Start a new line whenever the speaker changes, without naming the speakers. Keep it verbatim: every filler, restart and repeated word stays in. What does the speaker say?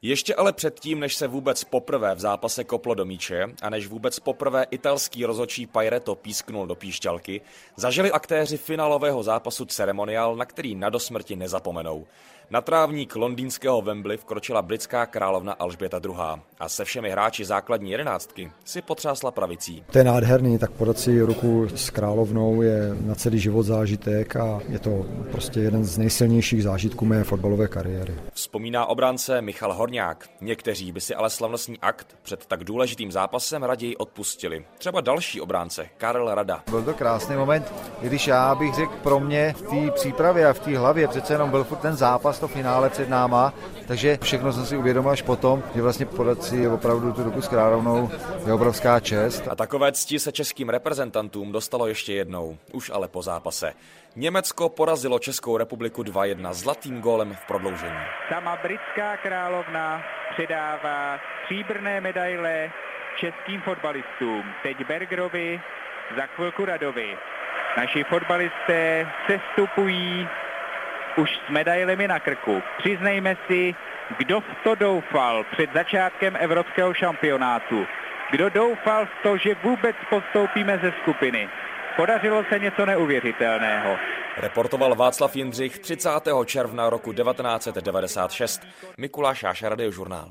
Ještě ale předtím, než se vůbec poprvé v zápase koplo do míče a než vůbec poprvé italský rozhodčí Pairetto písknul do píšťalky, zažili aktéři finálového zápasu ceremoniál, na který na dosmrti nezapomenou. Na trávník londýnského Wembley vkročila britská královna Alžběta druhá. a se všemi hráči základní jedenáctky si potřásla pravicí.
To je nádherný, tak podat si ruku s královnou je na celý život zážitek a je to prostě jeden z nejsilnějších zážitků mé fotbalové kariéry.
Vzpomíná obránce Michal Horňák. Někteří by si ale slavnostní akt před tak důležitým zápasem raději odpustili. Třeba další obránce, Karel Rada.
Byl to krásný moment, i když já bych řekl pro mě v té přípravě a v té hlavě přece jenom byl furt ten zápas, to finále před náma, takže všechno jsem si uvědomil až potom, že vlastně podat si opravdu tu ruku s královnou je obrovská čest.
A takové cti se českým reprezentantům dostalo ještě jednou, už ale po zápase. Německo porazilo Českou republiku dva jedna zlatým gólem v prodloužení.
Sama britská královna předává stříbrné medaile českým fotbalistům. Teď Bergerovi, za chvilku Radovi. Naši fotbalisté sestupují už s medailemi na krku. Přiznejme si, kdo v to doufal před začátkem evropského šampionátu. Kdo doufal v to, že vůbec postoupíme ze skupiny. Podařilo se něco neuvěřitelného.
Reportoval Václav Jindřich třicátého června roku devatenáct set devadesát šest. Mikuláš Jáša, Radiožurnál.